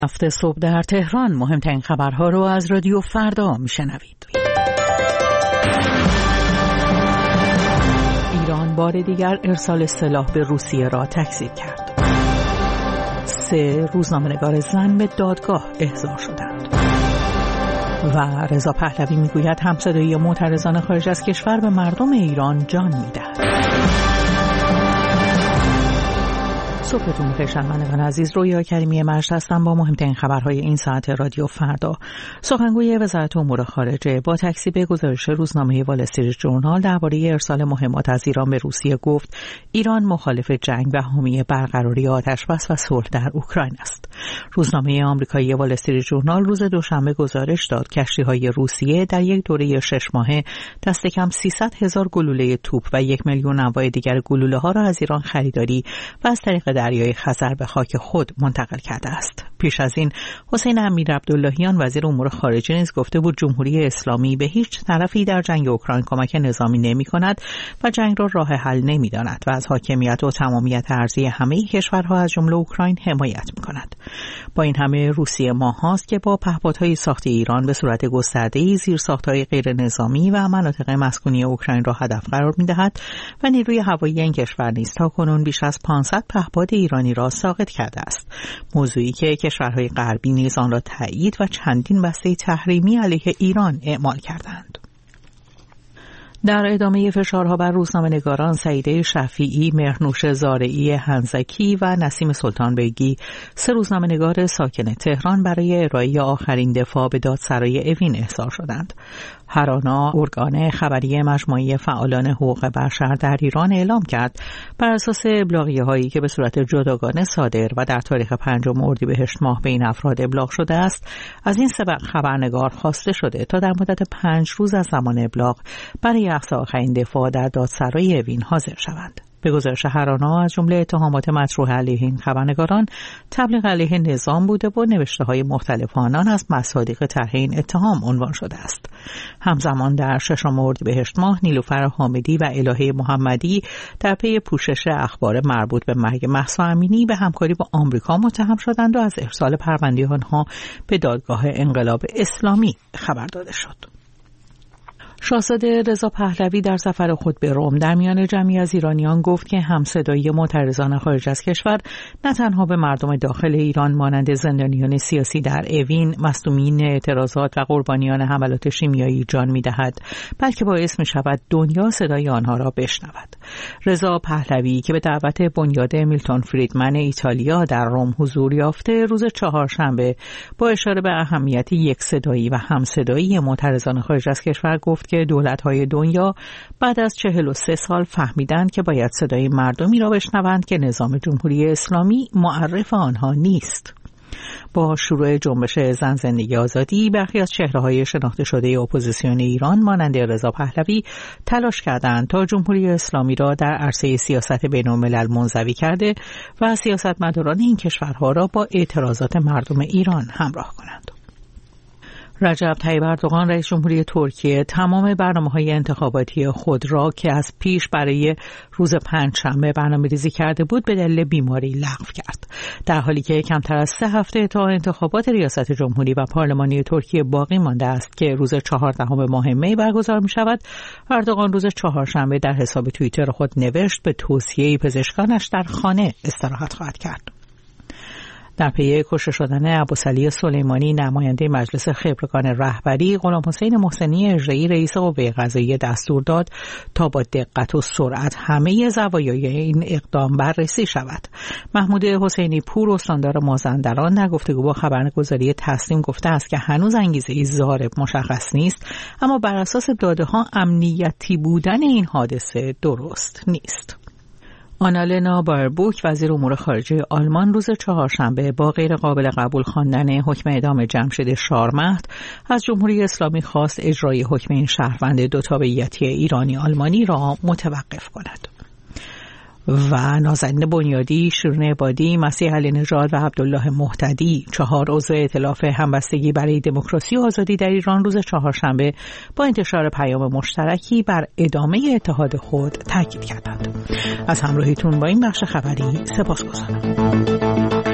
هفته صبح در تهران مهمترین خبرها رو از رادیو فردا میشنوید. ایران بار دیگر ارسال سلاح به روسیه را تکذیب کرد. 3 روزنامه‌نگار زن به دادگاه احضار شدند. و رضا پهلوی میگوید همصدایی معترضان خارج از کشور به مردم ایران جان میدهد. صبحتون بخیر شنوندگان عزیز، رویا کریمی مجد هستم با مهمترین خبرهای این ساعت رادیو فردا. سخنگوی وزارت امور خارجه با تکذیب گزارش روزنامه وال استریت ژورنال درباره ارسال مهمات از ایران به روسیه گفت ایران مخالف جنگ و حامی برقراری آتش‌بس و صلح در اوکراین است. روزنامه آمریکایی وال استریت ژورنال روز دوشنبه گزارش داد کشتی‌های روسیه در یک دوره 6 ماهه دست کم 300,000 گلوله توپ و 1 میلیون انواع دیگر گلوله‌ها را از ایران خریداری و از طریق دریای خزر به خاک خود منتقل کرده است. پیش از این حسین امیرعبداللهیان وزیر امور خارجه نیز گفته بود جمهوری اسلامی به هیچ طرفی در جنگ اوکراین کمک نظامی نمی‌کند و جنگ را راه حل نمی‌داند و از حاکمیت و تمامیت ارضی همه کشورها از جمله اوکراین حمایت می‌کند. با این همه روسیه ماه‌هاست که با پهپادهای ساخت ایران به صورت گسترده‌ای زیرساخت‌های غیر نظامی و مناطق مسکونی اوکراین را هدف قرار می‌دهد و نیروی هوایی این کشور نیز تاکنون بیش از 500 پهپاد ایرانی را ساقط کرده است. موضوعی که کشورهای غربی نیز آن را تایید و چندین بسته تحریمی علیه ایران اعمال کردند. در ادامه فشارها بر روزنامه‌نگاران سعیده شفیعی، مهرنوش زارعی هنزکی و نسیم سلطان بیگی، 3 روزنامه‌نگار ساکن تهران برای ارائه آخرین دفاع به دادسرای اوین احضار شدند. هرانا، ارگان خبری مجموعه فعالان حقوق بشر در ایران اعلام کرد بر اساس ابلاغیه‌هایی که به صورت جداگانه صادر و در تاریخ 5 اردیبهشت ماه به این افراد ابلاغ شده است، از این 3 خبرنگار خواسته شده تا در مدت 5 روز از زمان ابلاغ برای اخذ آخرین دفاع در دادسرای اوین حاضر شوند. به گزارش هرانا از جمله اتهامات مطروح علیه این خبرنگاران تبلیغ علیه نظام بوده و نوشته‌های مختلف آنان از مصادیق طرح این اتهام عنوان شده است. همزمان در 6 اردیبهشت ماه نیلوفر حامدی و الهه محمدی در پی پوشش اخبار مربوط به مرگ مهسا امینی به همکاری با آمریکا متهم شدند و از ارسال پرونده آنها به دادگاه انقلاب اسلامی خبر داده شد. شاهزاده رضا پهلوی در سفر خود به روم در میان جمعی از ایرانیان گفت که همصدایی معترضان خارج از کشور نه تنها به مردم داخل ایران مانند زندانیان سیاسی در اوین، مصدومین اعتراضات و قربانیان حملات شیمیایی جان می‌دهد، بلکه باعث می‌شود دنیا صدای آنها را بشنود. رضا پهلوی که به دعوت بنیاد میلتون فریدمن ایتالیا در روم حضور یافته، روز چهارشنبه با اشاره به اهمیت یکصدایی و همصدایی معترضان خارج از کشور گفت که دولت‌های دنیا بعد از 43 سال فهمیدند که باید صدای مردمی را بشنوند که نظام جمهوری اسلامی معرف آنها نیست. با شروع جنبش زن زندگی آزادی، برخی از چهره‌های شناخته شده اپوزیسیون ایران مانند رضا پهلوی تلاش کردند تا جمهوری اسلامی را در عرصه سیاست بین‌الملل منزوی کرده و سیاستمداران این کشورها را با اعتراضات مردم ایران همراه کنند. رجب طیب اردوغان رئیس جمهوری ترکیه تمام برنامه‌های انتخاباتی خود را که از پیش برای روز پنجشنبه برنامه‌ریزی کرده بود به دلیل بیماری لغو کرد. در حالی که کمتر از 3 هفته تا انتخابات ریاست جمهوری و پارلمانی ترکیه باقی مانده است که روز 14 ماه می برگزار می‌شود، اردوغان روز چهارشنبه در حساب توییتر خود نوشت به توصیه پزشکانش در خانه استراحت خواهد کرد. در پی کشته شدن ابوسعلی سلیمانی نماینده مجلس خبرگان رهبری، غلامحسین محسنی اژه‌ای رئیس قوه قضاییه دستور داد تا با دقت و سرعت همه زوایای این اقدام بررسی شود. محمود حسینی پور استاندار مازندران در گفتگو با خبرگزاری تسنیم گفته است که هنوز انگیزه ضارب مشخص نیست، اما بر اساس داده‌ها امنیتی بودن این حادثه درست نیست. آنالنا باربوک وزیر امور خارجه آلمان روز چهارشنبه با غیر قابل قبول خواندن حکم اعدام جمشید شارمهد از جمهوری اسلامی خواست اجرای حکم این شهروند 2 تابعیتی ایرانی آلمانی را متوقف کند. و نازنین بنیادی، شیرین عبادی، مسیح علی نژاد و عبدالله مهتدی 4 عضو ائتلاف همبستگی برای دموکراسی و آزادی در ایران روز چهارشنبه با انتشار پیام مشترکی بر ادامه اتحاد خود تاکید کردند. از همراهیتون با این بخش خبری سپاسگزارم.